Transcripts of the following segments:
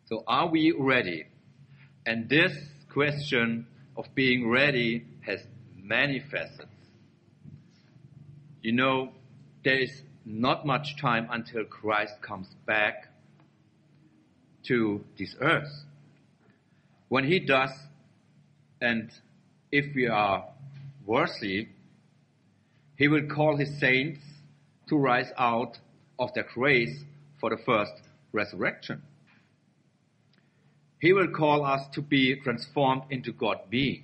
So are we ready? And this question of being ready has many facets. You know, there is not much time until Christ comes back to this earth. When he does, and if we are worthy, he will call his saints to rise out of their graves for the first resurrection. He will call us to be transformed into God beings.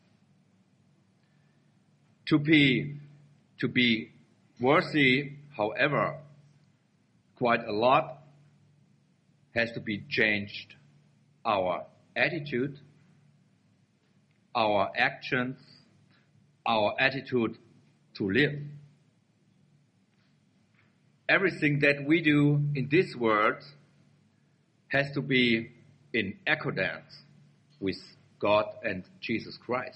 To be worthy, however, quite a lot has to be changed. Our attitude, our actions, our attitude to live. Everything that we do in this world has to be in accordance with God and Jesus Christ.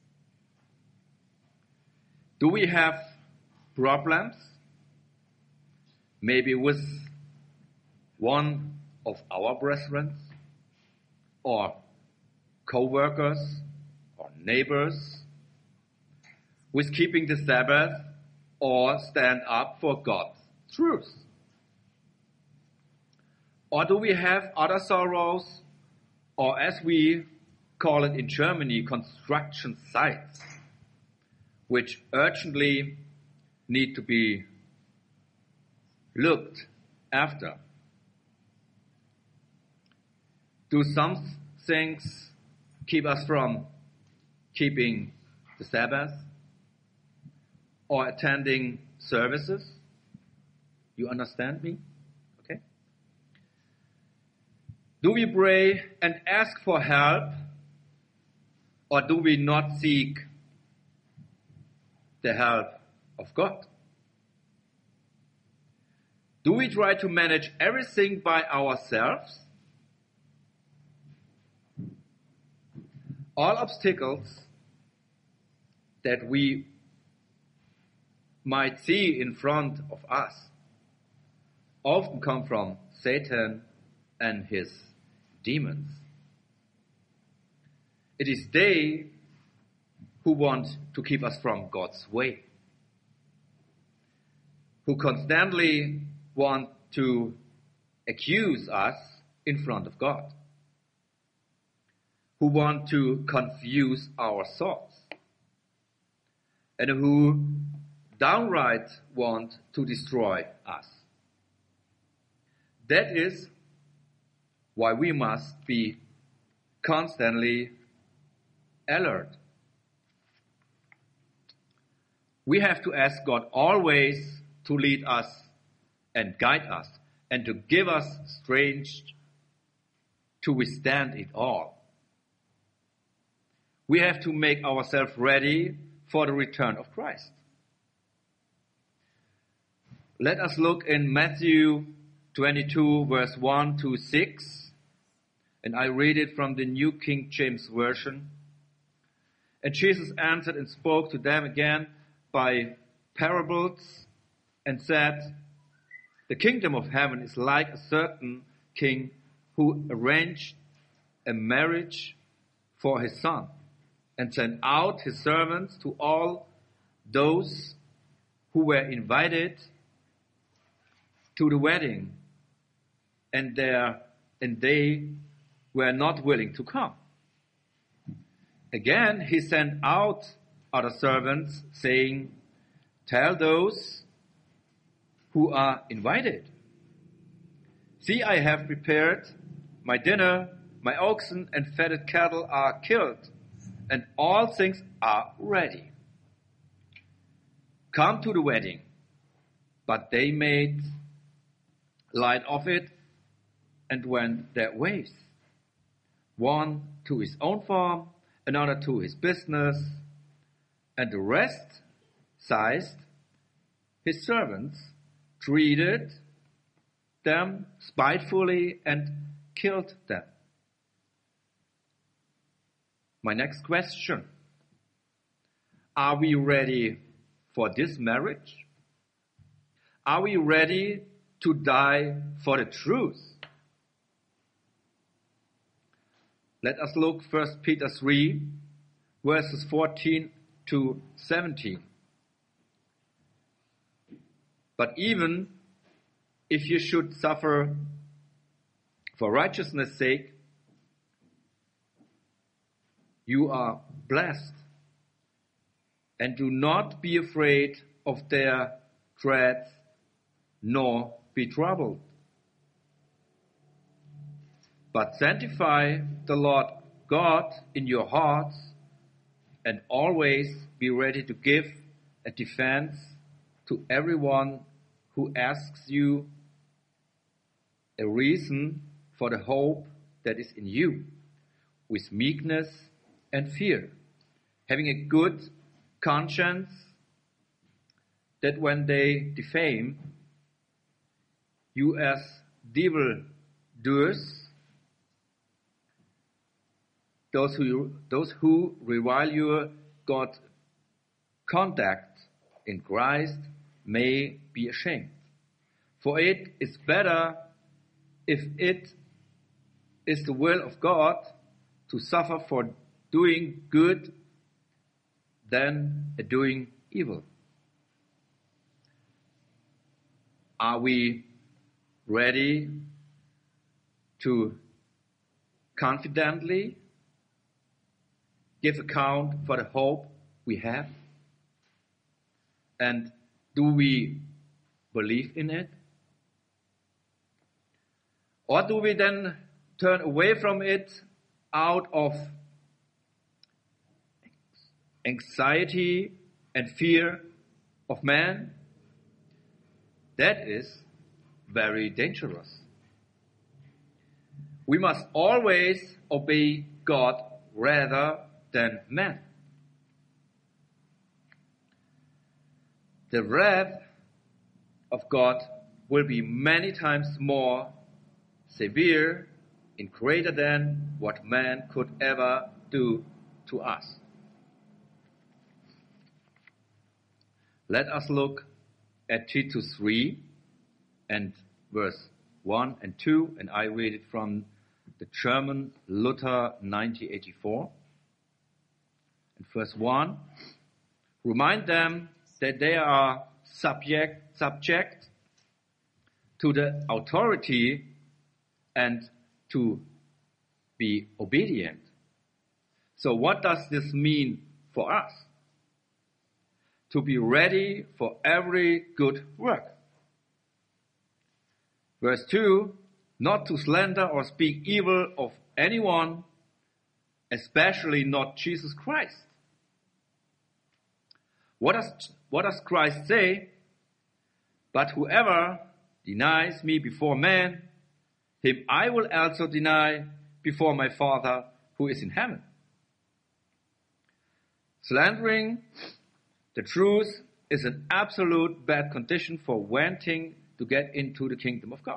Do we have problems? Maybe with one of our brethren, or co-workers, or neighbors, with keeping the Sabbath, or stand up for God's truth? Or do we have other sorrows, or as we call it in Germany, construction sites, which urgently need to be looked after? Do some things keep us from keeping the Sabbath or attending services? You understand me? Okay. Do we pray and ask for help, or do we not seek the help of God? Do we try to manage everything by ourselves? All obstacles that we might see in front of us often come from Satan and his demons. It is they who want to keep us from God's way, who constantly want to accuse us in front of God, who want to confuse our thoughts, and who downright want to destroy us. That is why we must be constantly alert. We have to ask God always to lead us and guide us and to give us strength to withstand it all. We have to make ourselves ready for the return of Christ. Let us look in Matthew 22, verse 1 to 6, and I read it from the New King James Version. And Jesus answered and spoke to them again by parables and said, "The kingdom of heaven is like a certain king who arranged a marriage for his son and sent out his servants to all those who were invited to the wedding, and they were not willing to come. Again, he sent out other servants, saying, 'Tell those who are invited, see, I have prepared my dinner, my oxen and fatted cattle are killed, and all things are ready. Come to the wedding.' But they made light of it and went their ways, one to his own farm, another to his business, and the rest seized his servants, treated them spitefully, and killed them." My next question: are we ready for this marriage? Are we ready to die for the truth? Let us look 1 Peter 3, verses 14 to 17. But even if you should suffer for righteousness' sake, you are blessed. And do not be afraid of their threats, nor be troubled. But sanctify the Lord God in your hearts, and always be ready to give a defense to everyone who asks you a reason for the hope that is in you, with meekness and fear, having a good conscience, that when they defame you as evildoers, those who revile your good conduct in Christ may be ashamed. For it is better, if it is the will of God, to suffer for doing good than doing evil. Are we ready to confidently give account for the hope we have? And do we believe in it? Or do we then turn away from it out of anxiety and fear of man? That is very dangerous. We must always obey God rather than man. The wrath of God will be many times more severe and greater than what man could ever do to us. Let us look at Titus 3 and verse 1 and 2, and I read it from the German Luther 9084. And verse 1, remind them that they are subject to the authority and to be obedient. So what does this mean for us? To be ready for every good work. Verse 2, not to slander or speak evil of anyone, especially not Jesus Christ. What does Christ say? But whoever denies me before man, him I will also deny before my Father who is in heaven. Slandering the truth is an absolute bad condition for wanting to get into the kingdom of God.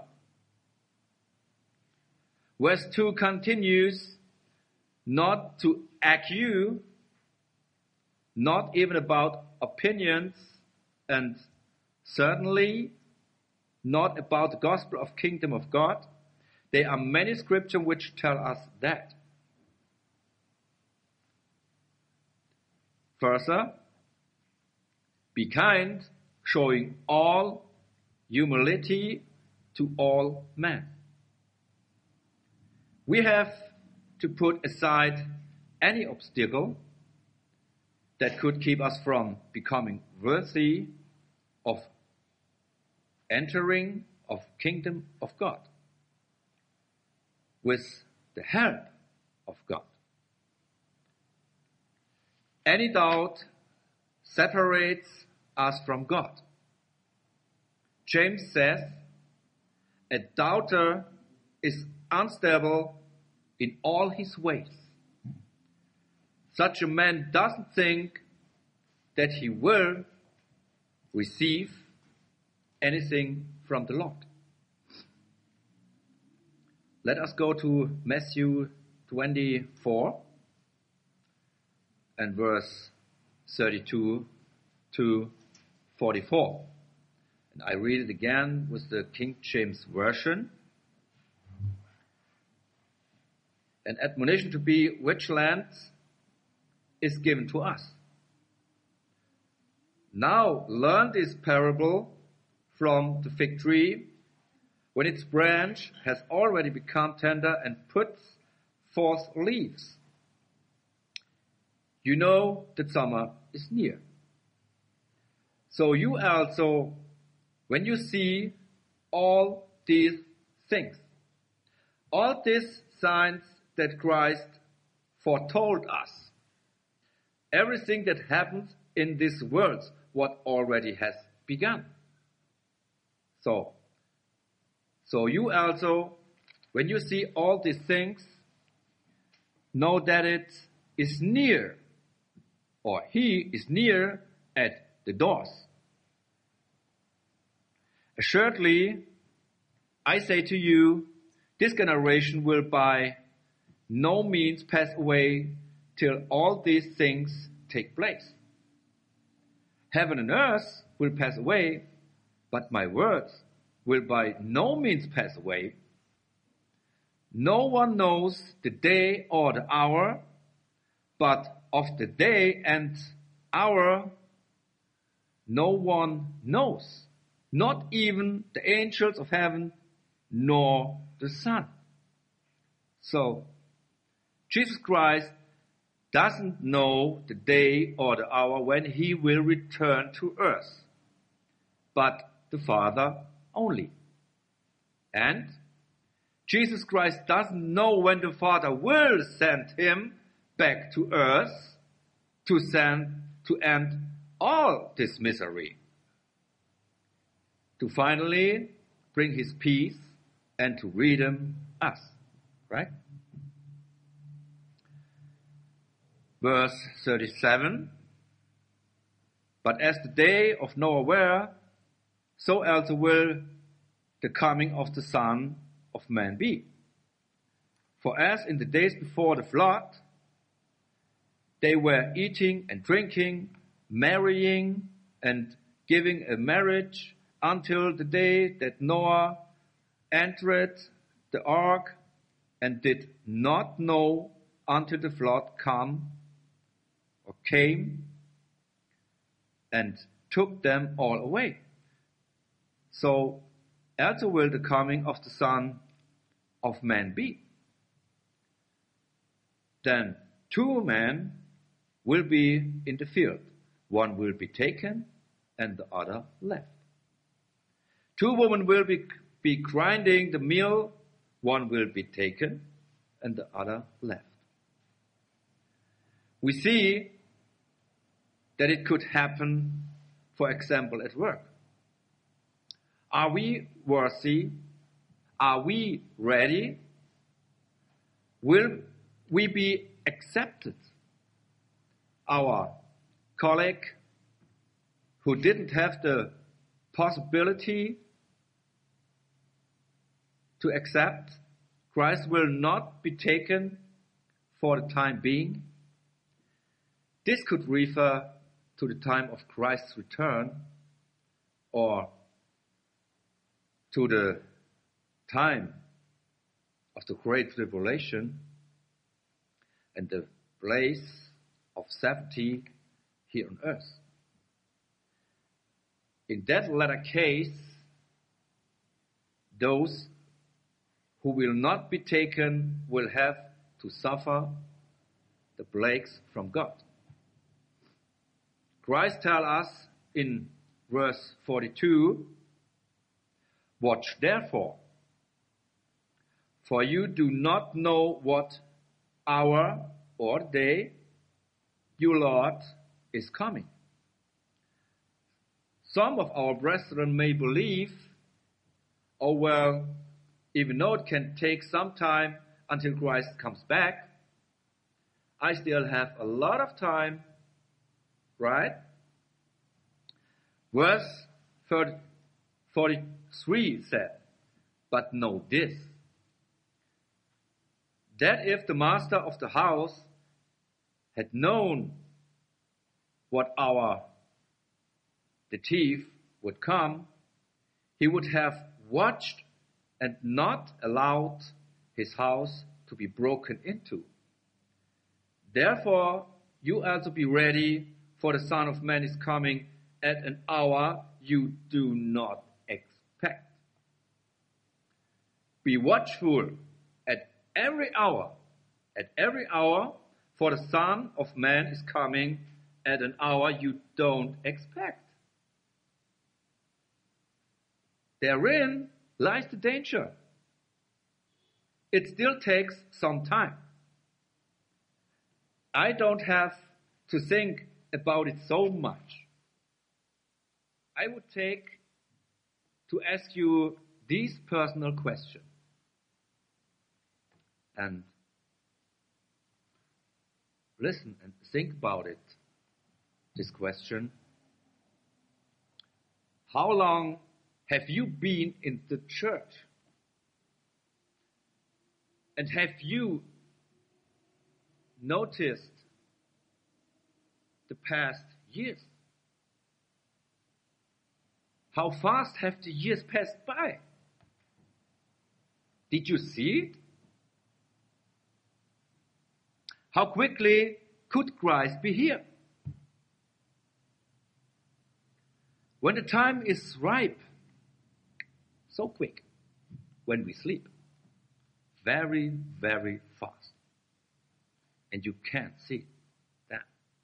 Verse 2 continues, not to accuse, not even about opinions, and certainly not about the gospel of kingdom of God. There are many scriptures which tell us that. Further, be kind, showing all humility to all men. We have to put aside any obstacle that could keep us from becoming worthy of entering of kingdom of God with the help of God. Any doubt separates us from God. James says, a doubter is unstable in all his ways. Such a man doesn't think that he will receive anything from the Lord. Let us go to Matthew 24 and verse 32 to 44. And I read it again with the King James Version. an admonition to be vigilant is given to us. Now learn this parable from the fig tree when its branch has already become tender and puts forth leaves. You know that summer is near. So you also, when you see all these things, all these signs that Christ foretold us, everything that happens in this world, what already has begun. So you also, when you see all these things, know that it is near, or he is near at the doors. Assuredly, I say to you, this generation will by no means pass away till all these things take place. Heaven and earth will pass away, but my words will by no means pass away. No one knows the day or the hour, but of the day and hour no one knows, not even the angels of heaven, nor the Son. So, Jesus Christ doesn't know the day or the hour when he will return to earth, but the Father only. And Jesus Christ doesn't know when the Father will send him back to earth to end all this misery, to finally bring his peace and to redeem us, right? Verse 37, but as the day of Noah were, so also will the coming of the Son of Man be. For as in the days before the flood, they were eating and drinking, marrying and giving in marriage until the day that Noah entered the ark, and did not know until the flood came and took them all away. So also will the coming of the Son of Man be. Then 2 men will be in the field. One will be taken and the other left. 2 women will be grinding the meal. One will be taken and the other left. We see that it could happen, for example, at work. Are we worthy? Are we ready? Will we be accepted? Our colleague who didn't have the possibility to accept Christ will not be taken for the time being. This could refer to the time of Christ's return, or to the time of the Great Tribulation and the place of safety here on earth. In that latter case, those who will not be taken will have to suffer the plagues from God. Christ tells us in verse 42, watch therefore, for you do not know what hour or day your Lord is coming. Some of our brethren may believe, oh well, even though it can take some time until Christ comes back, I still have a lot of time, right? Verse 43 said, but know this, that if the master of the house had known what hour the thief would come, he would have watched and not allowed his house to be broken into. Therefore, you also be ready, for the Son of Man is coming at an hour you do not expect. Be watchful at every hour, for the Son of Man is coming at an hour you don't expect. Therein lies the danger. It still takes some time. I don't have to think about it so much. I would take to ask you these personal questions. And listen and think about it. This question. How long have you been in the church? And have you noticed the past years? How fast have the years passed by? Did you see it? How quickly could Christ be here? When the time is ripe, so quick. When we sleep, very, very fast. And you can't see that.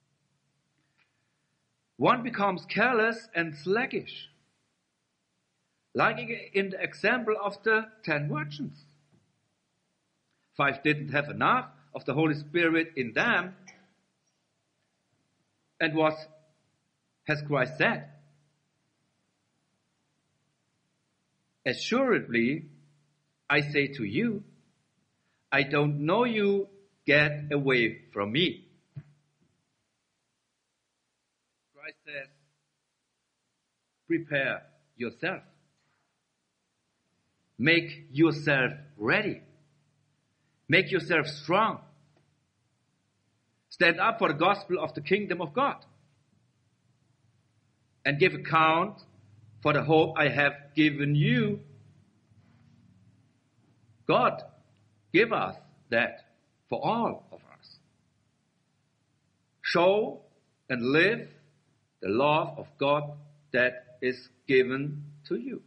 One becomes careless and sluggish, like in the example of the 10 virgins. 5 didn't have enough of the Holy Spirit in them. And what has Christ said? Assuredly, I say to you, I don't know you, get away from me. Christ says, prepare yourself. Make yourself ready. Make yourself strong. Stand up for the gospel of the kingdom of God. And give account for the hope I have given you. God give us that for all of us. Show and live the love of God that is given to you.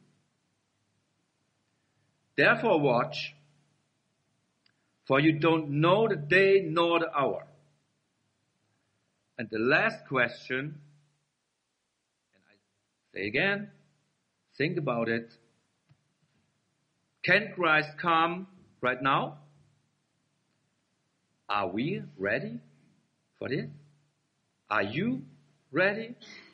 Therefore watch, for you don't know the day nor the hour. And the last question, and I say again, think about it. Can Christ come right now? Are we ready for this? Are you ready?